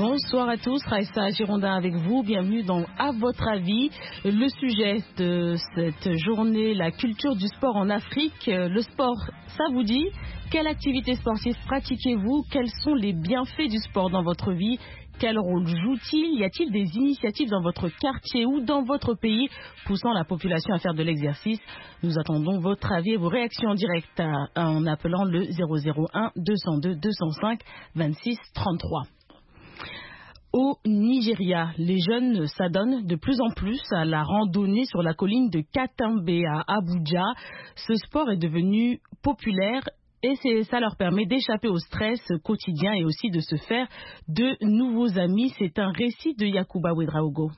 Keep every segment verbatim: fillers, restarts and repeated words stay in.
Bonsoir à tous, Raissa Girondin avec vous, bienvenue dans À votre avis. Le sujet de cette journée, la culture du sport en Afrique. Le sport, ça vous dit? Quelle activité sportive pratiquez-vous? Quels sont les bienfaits du sport dans votre vie? Quel rôle joue-t-il? Y a-t-il des initiatives dans votre quartier ou dans votre pays poussant la population à faire de l'exercice? Nous attendons votre avis et vos réactions en direct à, en appelant le zéro zéro un deux zéro deux deux zéro cinq vingt-six trente-trois. Au Nigeria, les jeunes s'adonnent de plus en plus à la randonnée sur la colline de Katambe à Abuja. Ce sport est devenu populaire et ça leur permet d'échapper au stress quotidien et aussi de se faire de nouveaux amis. C'est un récit de Yakuba Ouedraogo.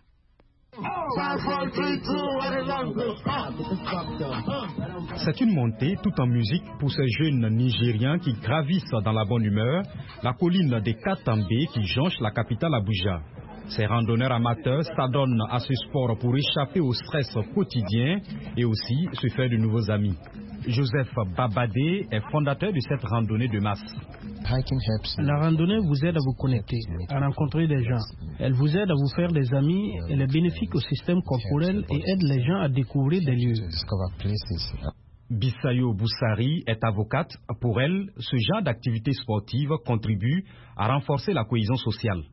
C'est une montée tout en musique pour ces jeunes Nigérians qui gravissent dans la bonne humeur la colline des Katambe qui jonche la capitale Abuja. Ces randonneurs amateurs s'adonnent à ce sport pour échapper au stress quotidien et aussi se faire de nouveaux amis. Joseph Babadé est fondateur de cette randonnée de masse. La randonnée vous aide à vous connecter, à rencontrer des gens. Elle vous aide à vous faire des amis, elle est bénéfique au système corporel et aide les gens à découvrir des lieux. Bissayo Boussari est avocate. Pour elle, ce genre d'activité sportive contribue à renforcer la cohésion sociale.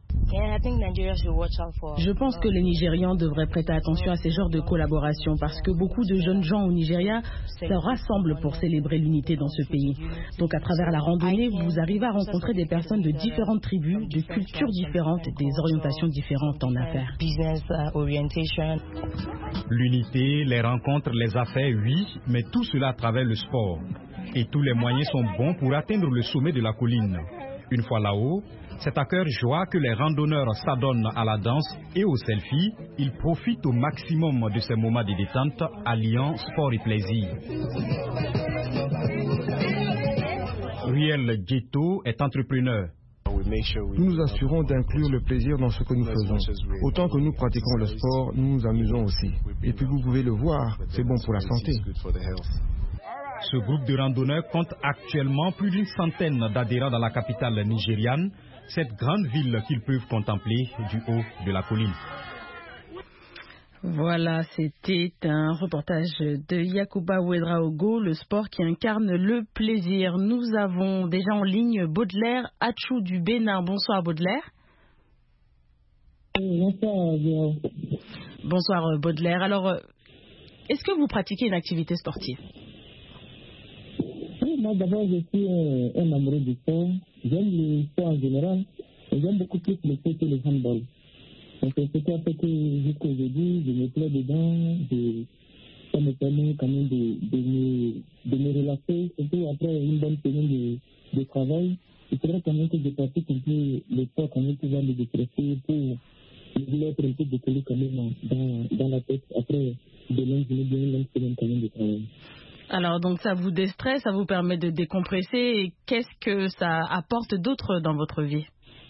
Je pense que les Nigérians devraient prêter attention à ces genres de collaboration parce que beaucoup de jeunes gens au Nigeria se rassemblent pour célébrer l'unité dans ce pays. Donc à travers la randonnée, vous arrivez à rencontrer des personnes de différentes tribus, de cultures différentes, des orientations différentes en affaires. L'unité, les rencontres, les affaires, oui, mais tout cela à travers le sport. Et tous les moyens sont bons pour atteindre le sommet de la colline. Une fois là-haut, c'est à cœur joie que les randonneurs s'adonnent à la danse et aux selfies. Ils profitent au maximum de ces moments de détente, alliant sport et plaisir. Riel Ghetto est entrepreneur. Nous nous assurons d'inclure le plaisir dans ce que nous faisons. Autant que nous pratiquons le sport, nous nous amusons aussi. Et puis vous pouvez le voir, c'est bon pour la santé. Ce groupe de randonneurs compte actuellement plus d'une centaine d'adhérents dans la capitale nigériane, cette grande ville qu'ils peuvent contempler du haut de la colline. Voilà, c'était un reportage de Yakuba Ouedraogo, le sport qui incarne le plaisir. Nous avons déjà en ligne Baudelaire Achou du Bénin. Bonsoir Baudelaire. Bonsoir. Bonsoir Baudelaire. Alors, est-ce que vous pratiquez une activité sportive? Oui, moi d'abord je suis euh, un amoureux du sport. J'aime le sport en général et j'aime beaucoup plus le foot que le handball. Donc c'est ce qui a fait que jusqu'à aujourd'hui je me plais dedans, je, ça me permet quand même de, de, me, de me relaxer, surtout après une bonne semaine de, de travail. Il faudrait quand même que je pratique un peu le sport quand même pour pouvoir me déstresser, pour me être un peu décollé quand même dans, dans la tête après de longues journées, de longues semaines quand même de travail. Alors, donc ça vous déstresse, ça vous permet de décompresser. Et qu'est-ce que ça apporte d'autre dans votre vie?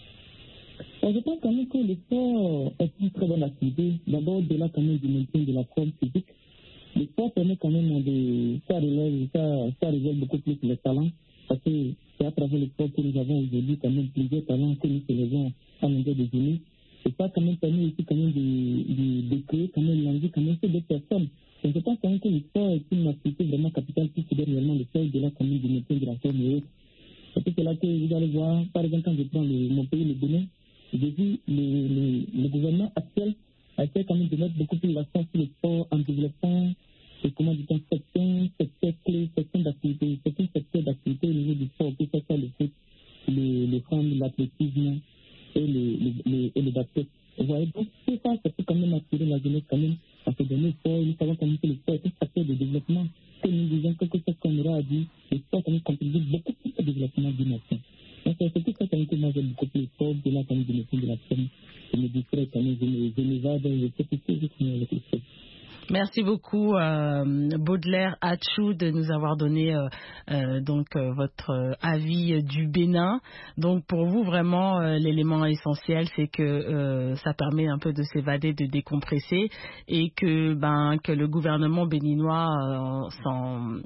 Je pense quand même que le sport est une très bonne activité. D'abord, au-delà quand même du maintien de la forme physique, le sport permet quand même de... Ça révèle, ça, ça révèle beaucoup plus les talents. Parce que c'est à travers le sport que nous avons aujourd'hui quand même plusieurs talents que nous célébrons en longueur de journée. Et ça quand même permet aussi quand même de, de, de créer quand même l'envie quand même des personnes. Je pense quand même que le sport est une activité vraiment capitale qui fédère réellement le sport de la commune du maintien de la forme et autres. C'est là que vous allez voir, par exemple, quand je prends le, mon pays, le Bénin, j'ai vu le, le, le gouvernement actuel a essayé quand même de mettre beaucoup plus l'accent sur le sport en développant et comment dire, certains secteurs clés, certains d'activités, certains secteurs d'activités au niveau du sport, que ce soit le foot, le, le hand, l'athlétisme et le, le, le, et le basket. Vous voyez, donc tout ça, ça peut quand même attirer la jeunesse quand même à se donner le sport. Nous savons quand même que le sport est un facteur de développement. Que nous disons quelque chose qu'on aura dit, le sport quand même contribue beaucoup plus au développement d'une nation. Donc c'est tout ça quand même que moi j'aime beaucoup plus le sport, de là quand même de me de la scène. Je me distrais quand même, je me, je me vais, je sais plus ce que je avec le sport. Merci beaucoup euh, Baudelaire Achou de nous avoir donné euh, euh, donc euh, votre euh, avis du Bénin. Donc pour vous vraiment euh, l'élément essentiel c'est que euh, ça permet un peu de s'évader, de décompresser et que ben que le gouvernement béninois euh, s'en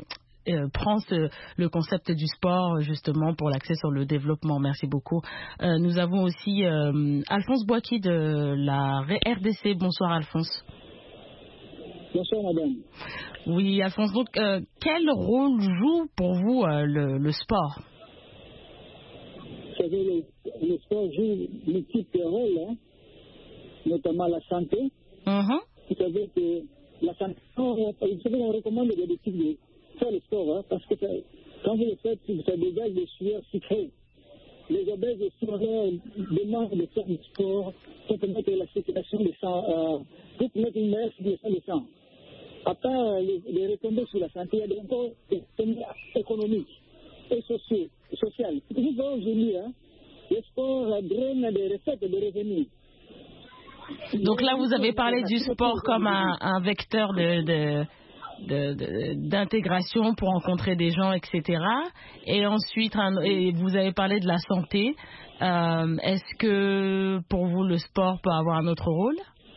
euh, prend ce, le concept du sport justement pour l'accès sur le développement. Merci beaucoup. Euh, nous avons aussi euh, Alphonse Boaki de la R D C. Bonsoir Alphonse. Bonsoir madame. Oui Alphonse, donc euh, quel rôle joue pour vous euh, le, le sport? Vous savez, le, le sport joue multiples rôles, hein, notamment la santé. Mm-hmm. Vous savez que la santé, vous savez, on recommande d'habitude de faire le sport, hein, parce que ça, quand vous le faites, ça dégage des sueurs sucrées. Les obèses aussi demandent de faire du sport pour permettre la circulation du sang, euh, pour permettre une meilleure circulation du sang. Après les, les retombées sur la santé, il y a encore des retombées économiques et sociaux, sociales. Vous voyez aujourd'hui, hein, le sport draine des recettes et des revenus. Donc là, vous avez parlé du sport comme un, un vecteur de, de, de, de, d'intégration pour rencontrer des gens, et cetera. Et ensuite, un, et vous avez parlé de la santé. Euh, est-ce que pour vous, le sport peut avoir un autre rôle?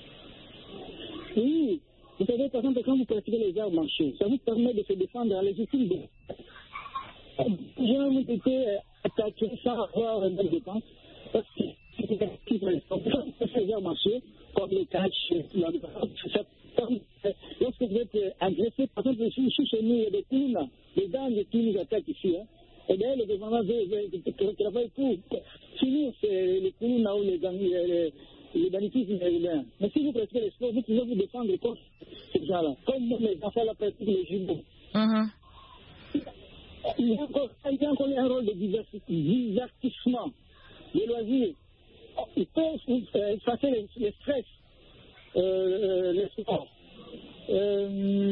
Oui. Vous savez, par exemple, quand vous pratiquez les arts martiaux, ça vous permet de se défendre dans les légitime défense. J'ai ont été attaqués sans avoir de défense. Parce que les arts martiaux, comme les catch, lorsque vous êtes agressé, par exemple, ici chez nous, il y a des clowns, des dames qui nous attaquent ici. Hein. Et d'ailleurs, le gouvernement travaille pour finir les clowns ou les les les banditismes urbains. Mais si vous pratiquez le sport, vous pouvez vous défendre contre ces gens-là. Comme les enfants la pratiquent les judo. Mm-hmm. Il y a encore, il y a encore un rôle de divertissement, de loisirs. Il faut effacer les, les stress, euh, les sports, euh,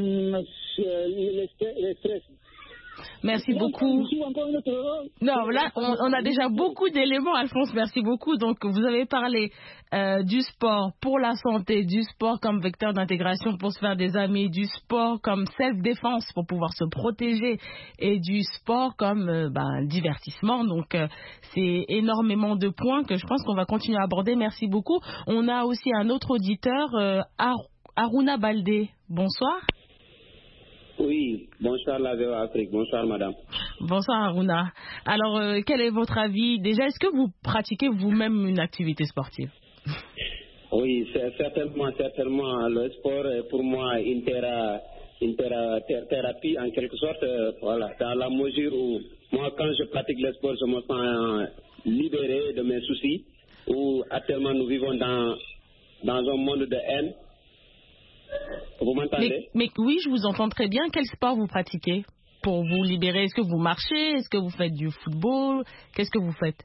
les, les stress. Merci beaucoup. Non, là, on, on a déjà beaucoup d'éléments, Alphonse. Merci beaucoup. Donc, vous avez parlé euh, du sport pour la santé, du sport comme vecteur d'intégration pour se faire des amis, du sport comme self-défense pour pouvoir se protéger et du sport comme euh, ben, divertissement. Donc, euh, c'est énormément de points que je pense qu'on va continuer à aborder. Merci beaucoup. On a aussi un autre auditeur, euh, Ar- Aruna Baldé. Bonsoir. Oui, bonsoir la V O Afrique, bonsoir madame. Bonsoir Aruna. Alors, euh, quel est votre avis? Déjà, est-ce que vous pratiquez vous-même une activité sportive? Oui, c'est certainement, certainement. Le sport est pour moi une, théra, une théra, thérapie en quelque sorte, euh, voilà, dans la mesure où moi quand je pratique le sport, je me sens libéré de mes soucis, où actuellement nous vivons dans, dans un monde de haine. Vous m'entendez? mais, mais oui, je vous entends très bien. Quel sport vous pratiquez pour vous libérer? Est-ce que vous marchez? Est-ce que vous faites du football? Qu'est-ce que vous faites?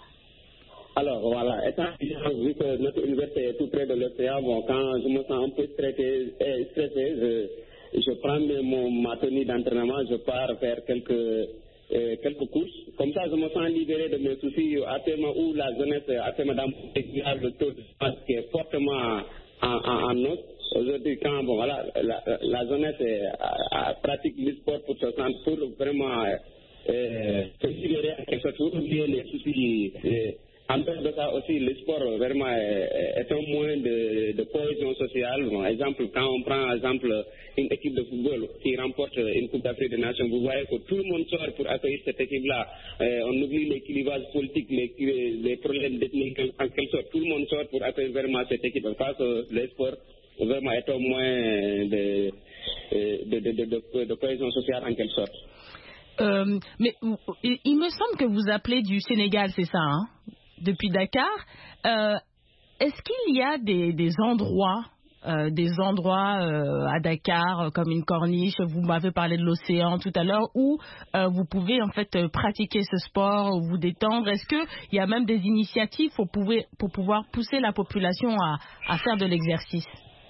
Alors voilà, étant vu que notre université est tout près de l'océan, bon, quand je me sens un peu stressé, eh, stressé je, je prends mon, ma tenue d'entraînement, je pars faire quelques, eh, quelques courses. Comme ça, je me sens libéré de mes soucis actuellement où la jeunesse, actuellement dans le taux de chômage qui est fortement en, en, en hausse. Aujourd'hui, quand bon, voilà, la, la jeunesse est, a, a, pratique le sport pour se sentir, pour vraiment euh, se libérer en quelque sorte, pour oublier les soucis. Et, en plus de ça aussi, le sport vraiment est, est un moyen de, de cohésion sociale. Bon, exemple, quand on prend exemple une équipe de football qui remporte une Coupe d'Afrique des Nations, vous voyez que tout le monde sort pour accueillir cette équipe-là. Euh, on oublie les clivages politiques, les, les problèmes d'ethnie, en quelque sorte, tout le monde sort pour accueillir vraiment cette équipe. Parce que le sport vraiment est un moyen de, de, de, de, de, de cohésion sociale en quelque sorte. Euh, mais il me semble que vous appelez du Sénégal, c'est ça, hein, depuis Dakar. Euh, est-ce qu'il y a des, des endroits, euh, des endroits euh, à Dakar, comme une corniche, vous m'avez parlé de l'océan tout à l'heure, où euh, vous pouvez en fait pratiquer ce sport, vous détendre? Est-ce qu'il y a même des initiatives pour pouvoir, pour pouvoir pousser la population à, à faire de l'exercice?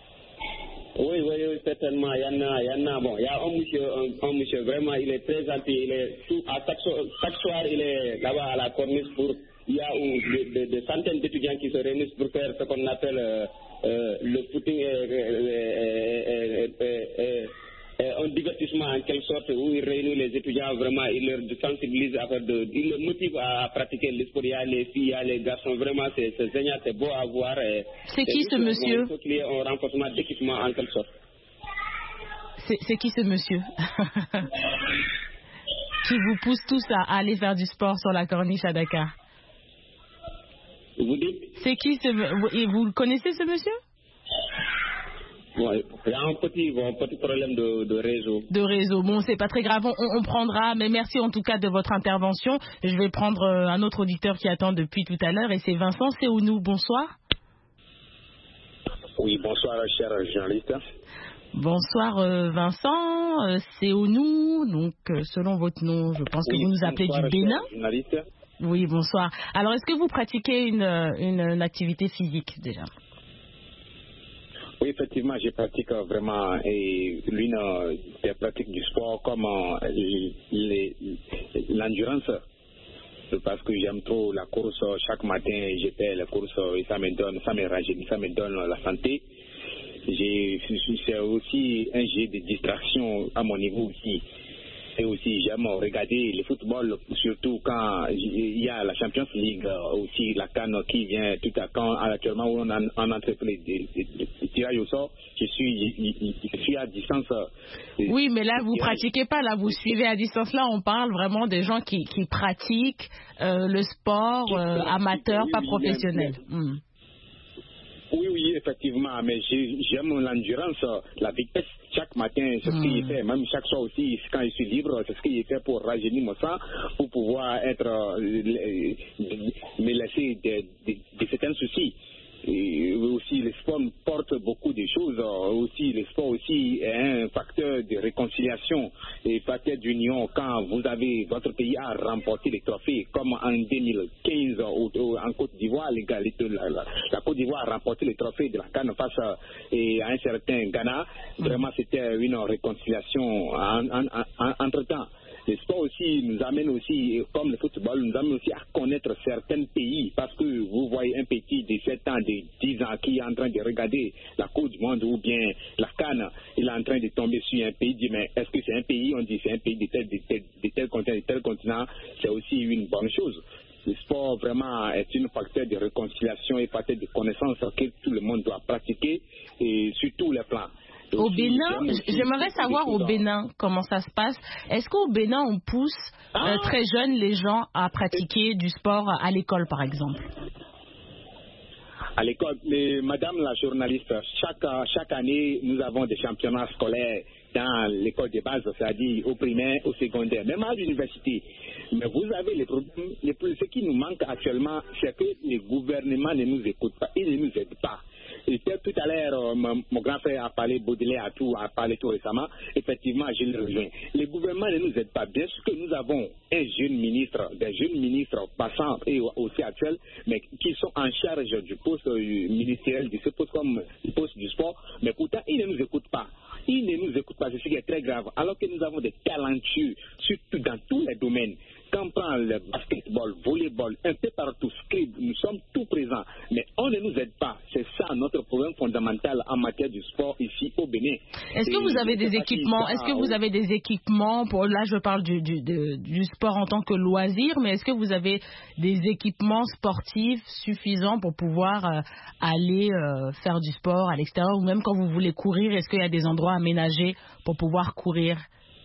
Oui, oui, oui, certainement. Il y en a, il y en a. Bon, il y a un monsieur, un, un monsieur, vraiment, il est très gentil. Il est tout, à chaque, chaque soir, il est là-bas à la corniche pour. Il y a des de, de centaines d'étudiants qui se réunissent pour faire ce qu'on appelle euh, euh, le footing et, et, et, et, et un divertissement en quelque sorte où il réunit les étudiants vraiment, il leur sensibilise à faire de, il les motive à pratiquer le sport. Il y a les filles, il y a les garçons, vraiment c'est, c'est génial, c'est beau à voir. Et, c'est qui ce monsieur? Il faut qu'il y ait un renforcement d'équipement en quelque sorte. C'est qui ce monsieur qui vous pousse tous à aller faire du sport sur la corniche à Dakar? Vous dites? C'est qui ce... Et vous connaissez ce monsieur? Ouais, il y a un petit, un petit problème de, de réseau. De réseau. Bon, c'est pas très grave, on, on prendra, mais merci en tout cas de votre intervention. Je vais prendre un autre auditeur qui attend depuis tout à l'heure et c'est Vincent Seounou. Bonsoir. Oui, bonsoir, cher journaliste. Bonsoir euh, Vincent, euh, Seounou, donc euh, selon votre nom, je pense que oui, vous nous appelez bonsoir, du Bénin. Journaliste. Oui, bonsoir. Alors, est-ce que vous pratiquez une, une, une activité physique déjà? Oui, effectivement, je pratique vraiment et l'une des pratiques du sport comme l'endurance. Parce que j'aime trop la course. Chaque matin, je fais la course et ça me donne, ça me rajeunit, ça me donne la santé. C'est aussi un jeu de distraction à mon niveau aussi. Et aussi, j'aime regarder le football, surtout quand il y a la Champions League, aussi la CAN qui vient tout à quand actuellement où on a en entreprise des tirages au sort. Je suis, je suis à distance. Oui, mais là, vous ne pratiquez pas, là, vous suivez à distance. Là, on parle vraiment des gens qui, qui pratiquent euh, le sport euh, amateur, oui, pas oui, professionnel. Mais, mm. Oui, oui, effectivement, mais j'aime l'endurance, la vitesse. Chaque matin, c'est ce qu'il mmh. fait. Même chaque soir aussi, quand je suis libre, c'est ce qu'il fait pour rajeunir mon sang, pour pouvoir être, euh, me laisser de, de, de certains soucis. Et aussi, le sport porte beaucoup de choses. Aussi, le sport aussi est un facteur de réconciliation et facteur d'union. Quand vous avez votre pays a remporté les trophées, comme en deux mille quinze en Côte d'Ivoire, la, la, la Côte d'Ivoire a remporté les trophées de la CAN face à, et à un certain Ghana. Vraiment, c'était une réconciliation en, en, en, entre temps. Le sport aussi nous amène aussi, comme le football, nous amène aussi à connaître certains pays parce que vous voyez un petit de sept ans, de dix ans qui est en train de regarder la Coupe du Monde ou bien la CAN, il est en train de tomber sur un pays, dit mais est-ce que c'est un pays? On dit c'est un pays de tel, de tel, de tel continent, de tel continent, c'est aussi une bonne chose. Le sport vraiment est un facteur de réconciliation et facteur de connaissance que tout le monde doit pratiquer et sur tous les plans. Au Bénin, j'aimerais savoir au Bénin comment ça se passe. Est-ce qu'au Bénin, on pousse ah. euh, très jeunes les gens à pratiquer du sport à l'école, par exemple? À l'école, madame la journaliste, chaque, chaque année, nous avons des championnats scolaires dans l'école de base, c'est-à-dire au primaire, au secondaire, même à l'université. Mais vous avez les problèmes, les, ce qui nous manque actuellement, c'est que les gouvernements ne nous écoutent pas, ils ne nous aident pas. Et tout à l'heure, mon, mon grand frère a parlé, Baudelaire a, tout, a parlé tout récemment. Effectivement, je le rejoins. Les gouvernements ne nous aident pas. Bien sûr que nous avons un jeune ministre, des jeunes ministres passants et aussi actuels, mais qui sont en charge du poste ministériel, de ce poste comme le poste du sport. Mais pourtant, ils ne nous écoutent pas. Ils ne nous écoutent pas, c'est ce qui est très grave. Alors que nous avons des talentueux, surtout dans tous les domaines. Quand on prend le basketball, volleyball, un peu partout, scribe, nous sommes tout présents, mais on ne nous aide pas. C'est ça notre problème fondamental en matière du sport ici au Bénin. Est-ce que vous avez des équipements Est-ce que vous avez des équipements pour là je parle du, du, de, du sport en tant que loisir, mais est-ce que vous avez des équipements sportifs suffisants pour pouvoir euh, aller euh, faire du sport à l'extérieur ou même quand vous voulez courir, est-ce qu'il y a des endroits aménagés pour pouvoir courir?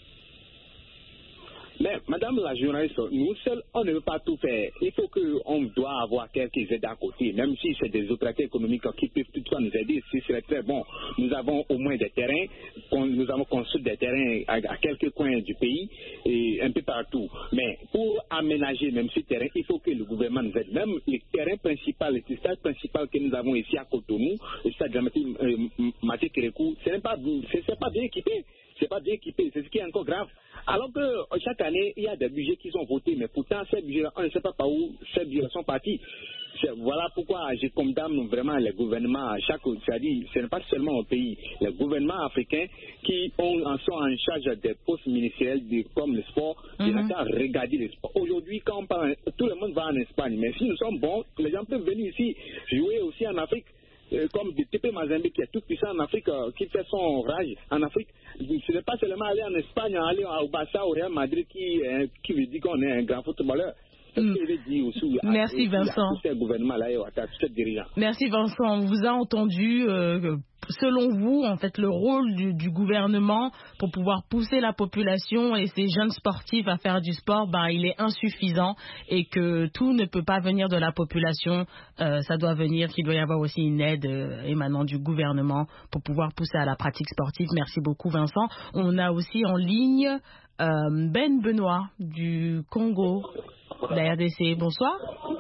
Mais, madame la journaliste, nous seuls, on ne veut pas tout faire. Il faut qu'on doit avoir quelques aides à côté, même si c'est des opérateurs économiques qui peuvent toutefois nous aider, ce serait très bon. Nous avons au moins des terrains, nous avons construit des terrains à, à quelques coins du pays et un peu partout. Mais pour aménager même ces terrains, il faut que le gouvernement nous aide. Même les terrains principaux, les stades principaux que nous avons ici à Cotonou, le stade dramatique euh, Mathieu Kérékou, ce n'est pas, c'est pas bien équipé. C'est pas bien équipé, c'est ce qui est encore grave. Alors que chaque année, il y a des budgets qui sont votés, mais pourtant, ces budgets-là, on ne sait pas par où ces budgets sont partis. Voilà pourquoi je condamne vraiment les gouvernements, chaque, c'est-à-dire, ce n'est pas seulement au pays, les gouvernements africains qui ont, en sont en charge des postes ministériels de, comme le sport, mm-hmm. ils n'ont qu'à regarder le sport. Aujourd'hui, quand on parle, tout le monde va en Espagne, mais si nous sommes bons, les gens peuvent venir ici jouer aussi en Afrique. Euh, comme de T P Mazembe qui est tout puissant en Afrique, euh, qui fait son rage en Afrique. Ce n'est pas seulement aller en Espagne, aller au Barça, au Real Madrid qui, euh, qui veut dire qu'on est un grand footballeur. Mm. Aussi, Merci à, Vincent. À tous ces gouvernements-là et à tous ces dirigeants. Merci Vincent. On vous a entendu. Euh, selon vous, en fait, le rôle du, du gouvernement pour pouvoir pousser la population et ces jeunes sportifs à faire du sport, ben, il est insuffisant et que tout ne peut pas venir de la population. Euh, ça doit venir, qu'il doit y avoir aussi une aide euh, émanant du gouvernement pour pouvoir pousser à la pratique sportive. Merci beaucoup, Vincent. On a aussi en ligne euh, Ben Benoît du Congo, de la R D C. Bonsoir.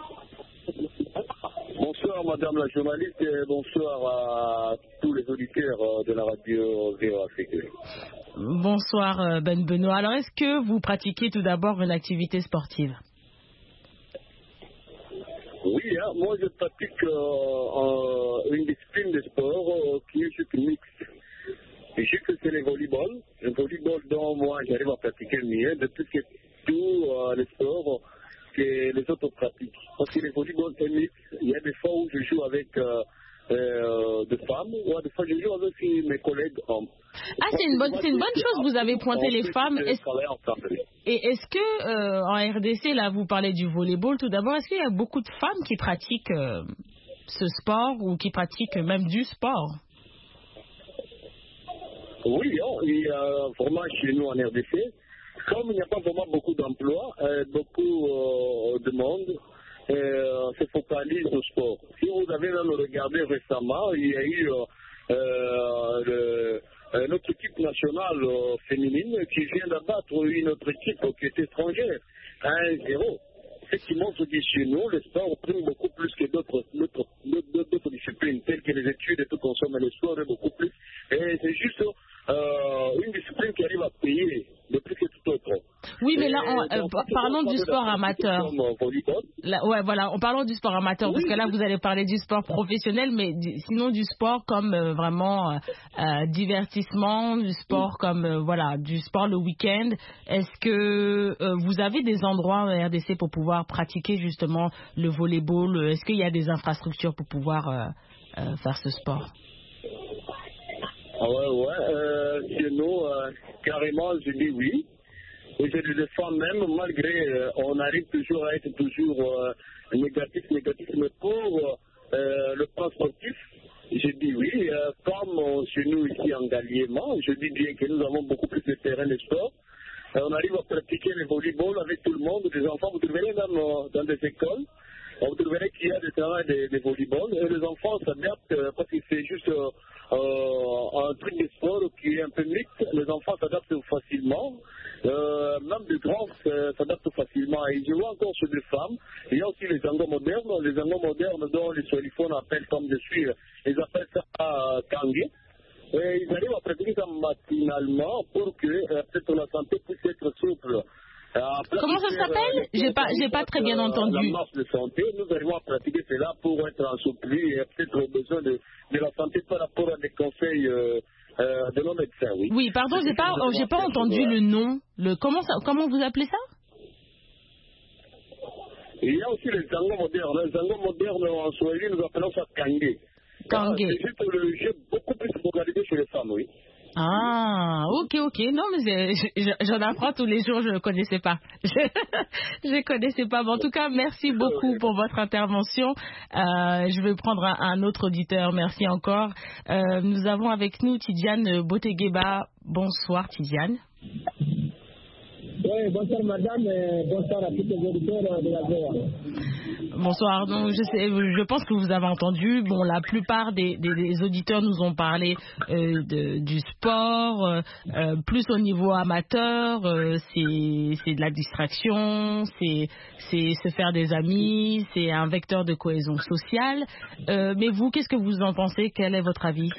Bonsoir Madame la journaliste et bonsoir à tous les auditeurs de la radio V O Afrique. Bonsoir Ben Benoît. Alors est-ce que vous pratiquez tout d'abord une activité sportive? Oui, hein, moi je pratique euh, une discipline de sport euh, qui est juste mixte. Je sais que c'est le volleyball. Le volleyball dont moi j'arrive à pratiquer mieux depuis que tous euh, les sports que les autres pratiquent. Parce que le volleyball c'est mixte. Il y a des fois où je joue avec euh, euh, des femmes, ou des fois je joue avec mes collègues hommes. Ah, c'est une bonne, c'est une bonne chose. Vous avez pointé les femmes. Est-ce, et est-ce que euh, en R D C, là, vous parlez du volleyball tout d'abord. Est-ce qu'il y a beaucoup de femmes qui pratiquent euh, ce sport ou qui pratiquent même du sport? Oui, oh, il y a vraiment chez nous en R D C, comme il n'y a pas vraiment beaucoup d'emplois, euh, beaucoup euh, de monde euh, se focalise au sport. Si vous avez même regardé récemment, il y a eu euh, euh, le, euh, notre équipe nationale euh, féminine qui vient d'abattre une autre équipe qui est étrangère à un zéro. Ce qui montre que chez nous, le sport prime beaucoup plus que d'autres, d'autres, d'autres, d'autres disciplines, telles que les études et tout consomme, le sport est beaucoup plus. Et c'est juste euh, une discipline qui arrive à payer de plus que tout autre. Oui, mais là, on, euh, parlons du sport amateur. Là, ouais, voilà, on parlons du sport amateur, oui, parce que là, vous allez parler du sport professionnel, mais du, sinon du sport comme euh, vraiment euh, euh, divertissement, du sport comme, euh, voilà, du sport le week-end. Est-ce que euh, vous avez des endroits en R D C pour pouvoir pratiquer justement le volleyball? Est-ce qu'il y a des infrastructures pour pouvoir euh, euh, faire ce sport? Ah ouais, ouais, euh, chez nous, euh, carrément, je dis oui. Et je le défends même, malgré euh, on arrive toujours à être toujours euh, négatif, négatif, mais pour euh, le plan sportif, je dis oui. Euh, comme euh, chez nous ici en Galliément, je dis bien que nous avons beaucoup plus de terrains de sport. Euh, on arrive à pratiquer le volleyball avec tout le monde, des enfants, vous trouverez même euh, dans des écoles. Vous trouverez qu'il y a des terrains de, de volleyball et les enfants s'adaptent euh, parce que c'est juste euh, euh, un truc de sport qui est un peu mixte. Les enfants s'adaptent facilement. Euh, même les grands euh, s'adaptent facilement. Et je vois encore chez les femmes, il y a aussi les angles modernes. Les angles modernes dont les solifons appellent comme je suis, ils appellent ça euh, kangue. Et ils arrivent à pratiquer ça matinalement pour que euh, peut-être la santé puisse être souple. Euh, Comment ça s'appelle? J'ai pas, j'ai pas très bien entendu. La marche de santé, nous arrivons à pratiquer cela pour être ensouplis et peut-être besoin de, de la santé par rapport à des conseils euh, euh, de nos médecins. Oui, oui pardon, j'ai pas, oh, j'ai pas entendu le nom. Le, comment, ça, comment vous appelez ça? Il y a aussi les zango modernes. Les zango modernes en Swahili, nous appelons ça kangue. Kangue. C'est juste le jeu beaucoup plus focalisé chez les femmes, oui. Ah, ok, ok. Non, mais j'en apprends tous les jours, je ne connaissais pas. Je ne connaissais pas. Mais en tout cas, merci beaucoup pour votre intervention. Euh, je vais prendre un, un autre auditeur. Merci encore. Euh, nous avons avec nous Tidiane Botegueba. Bonsoir, Tidiane. Oui, bonsoir madame, et bonsoir à tous les auditeurs de la V O A. Bonsoir. Donc, je, sais, je pense que vous avez entendu. Bon, la plupart des, des, des auditeurs nous ont parlé euh, de, du sport, euh, euh, plus au niveau amateur. Euh, c'est, c'est de la distraction, c'est, c'est se faire des amis, c'est un vecteur de cohésion sociale. Euh, mais vous, qu'est-ce que vous en pensez? Quel est votre avis?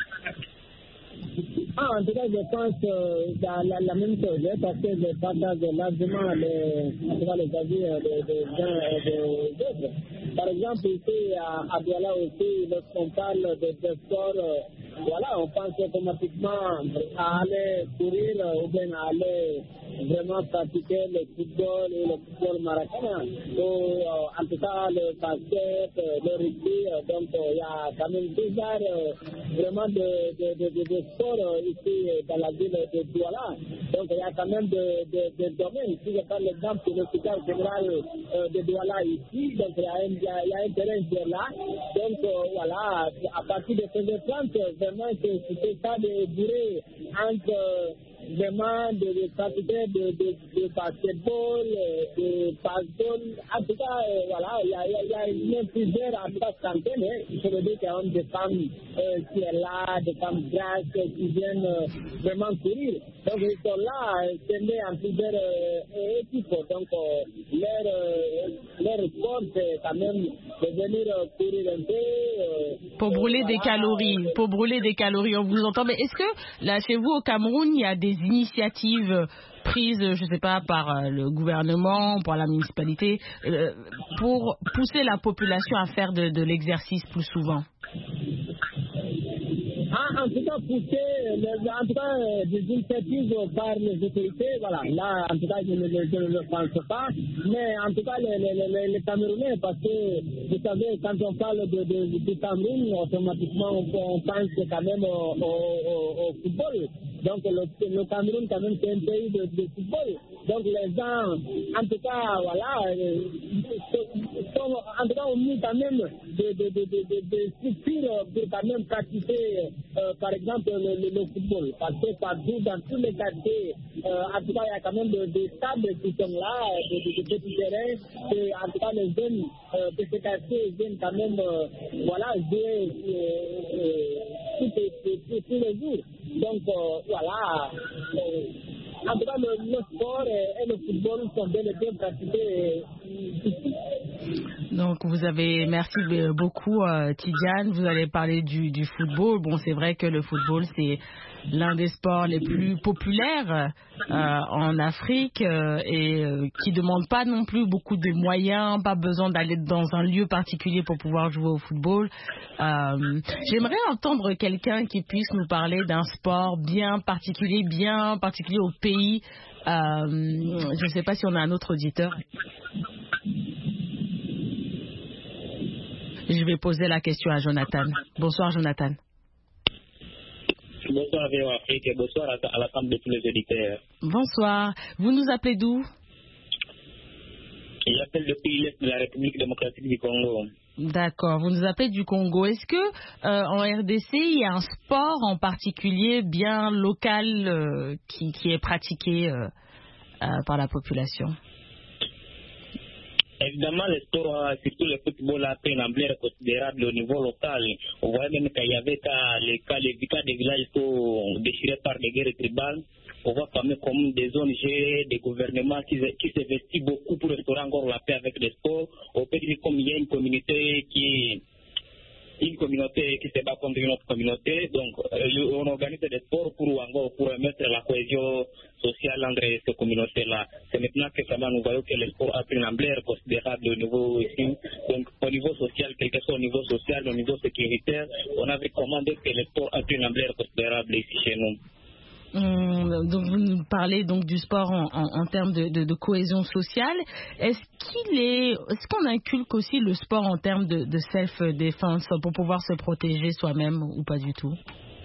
Ah, en tout cas, je pense euh, la, la, la même chose, hein, parce que je partage largement les, en tout cas, les avis des de, de, de, de, de, par exemple, ici à, à Douala aussi, lorsqu'on parle de, de sport, euh, voilà, on pense automatiquement à aller courir euh, ou bien à aller vraiment pratiquer le football et le football marocain, ou euh, en tout cas le basket, euh, le rugby, euh, donc il euh, y a quand même deux arts euh, vraiment de, de, de, de, de sport euh, ici dans la ville de Douala. Donc il y a quand même des de, de domaines. Si je prends l'exemple de l'hôpital général euh, de Douala ici, donc il y, y, y a un terrain qui est là. Donc euh, voilà, à partir de seize heures trente, vraiment, c'était ça de durer entre vraiment de, de pratiquer de, de, de basketball, de baseball. En tout cas, euh, voilà, il y a, il y a, il y a plusieurs, en tout cas, centaines. Hein. Je veux dire qu'il y a des femmes euh, qui sont là, des femmes grasses qui viennent euh, vraiment courir. Donc, ils sont là, scindés en plusieurs euh, équipes. Donc, euh, leur, euh, leur sport, c'est quand même de venir euh, courir un peu. Euh, pour brûler euh, des voilà, calories, euh, pour brûler des calories, on vous entend. Mais est-ce que, là, chez vous, au Cameroun, il y a des initiatives prises, je ne sais pas, par le gouvernement, par la municipalité, euh, pour pousser la population à faire de, de l'exercice plus souvent? Ah, en tout cas, pousser, en tout cas, des initiatives par les autorités, voilà. Là, en tout cas, je ne, je ne le pense pas. Mais en tout cas, les, les, les, les Camerounais, parce que, vous savez, quand on parle de, de, du Cameroun, automatiquement, on, on pense quand même au, au, au, au football. Donc, le, le Cameroun, quand même, c'est un pays de, de football. Donc, les gens, en tout cas, voilà, sont, en tout cas, ont mis quand même des de, de, de, de, de structures pour quand même pratiquer, euh, par exemple, le, le, le football. Parce que partout, dans tous les quartiers, euh, en tout cas, il y a quand même des de stades qui sont là, des de, de petits terrains, et en tout cas, les jeunes euh, de ces quartiers viennent quand même, euh, voilà, jouer euh, euh, tous les jours. Donc, euh, voilà. Euh, en tout cas, le, le sport et, et le football sont bel et bien pratiqués ici. Donc, vous avez, merci beaucoup, euh, Tidiane. Vous allez parler du, du football. Bon, c'est vrai que le football, c'est l'un des sports les plus populaires euh, en Afrique euh, et euh, qui ne demande pas non plus beaucoup de moyens, pas besoin d'aller dans un lieu particulier pour pouvoir jouer au football. Euh, j'aimerais entendre quelqu'un qui puisse nous parler d'un sport bien particulier, bien particulier au pays. Euh, je ne sais pas si on a un autre auditeur. Je vais poser la question à Jonathan. Bonsoir, Jonathan. Bonsoir, V O Afrique, et bonsoir à l'ensemble de tous les auditeurs. Bonsoir. Vous nous appelez d'où? J'appelle depuis l'Est de la République démocratique du Congo. D'accord. Vous nous appelez du Congo. Est-ce que euh, en R D C, il y a un sport en particulier bien local euh, qui, qui est pratiqué euh, euh, par la population? Évidemment, le sport, surtout le football, a pris une ampleur considérable au niveau local. On voit même qu'il y avait les cas, les cas des villages déchirés par des guerres tribales. On voit quand même comme des O N G, des gouvernements qui, qui s'investissent beaucoup pour restaurer encore la paix avec le sport. On peut dire comme il y a une communauté qui une communauté qui se bat contre une autre communauté. Donc, euh, on organise des sports pour, pour mettre la cohésion sociale entre ces communautés-là. C'est maintenant que ça va, nous voyons que le sport a pris une ampleur considérable au niveau ici. Donc, au niveau social, quel que soit au niveau social, au niveau sécuritaire, on avait commandé que le sport a pris une ampleur considérable ici chez nous. Hum, donc vous nous parlez donc du sport en, en, en termes de, de, de cohésion sociale. Est-ce qu'il est, est-ce qu'on inculque aussi le sport en termes de, de self-défense pour pouvoir se protéger soi-même ou pas du tout?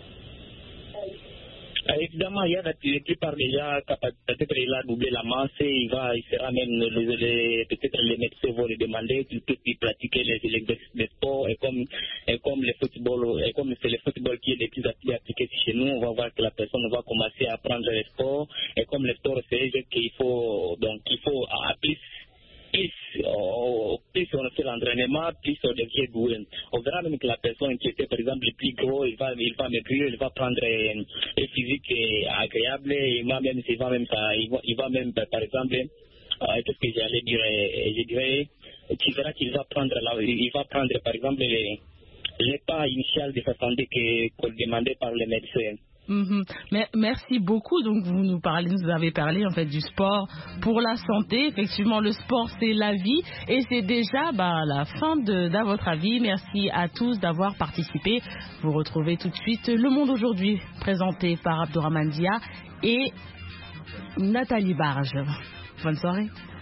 Évidemment, il y a la plupart déjà, peut-être il a doublé la masse, il va, il sera même, les, les, peut-être les médecins vont lui demander qu'il puisse pratiquer les exercices de sport, et comme, et comme le football, et comme c'est le football qui est le plus appliqué chez nous, on va voir que la personne va commencer à apprendre le sport, et comme le sport c'est qu'il faut, donc il faut appliquer. Plus, oh, plus on fait l'entraînement, plus on devient doué. On verra même que la personne qui était par exemple le plus gros, il va, il va maigrir, il va prendre un, un physique agréable, il va même, il va même, il va, il va même par exemple, euh, qu'est-ce que j'allais dire, je dirais, tu verras qu'il va prendre, là, il va prendre par exemple les, les pas initial de sa santé que, que demandé par les médecins. Mm-hmm. Mais, merci beaucoup. Donc vous nous parlez, vous avez parlé en fait du sport pour la santé. Effectivement, le sport c'est la vie et c'est déjà bah, la fin de d'à votre avis. Merci à tous d'avoir participé. Vous retrouvez tout de suite Le Monde aujourd'hui présenté par Abdourahmane Dia et Nathalie Barge. Bonne soirée.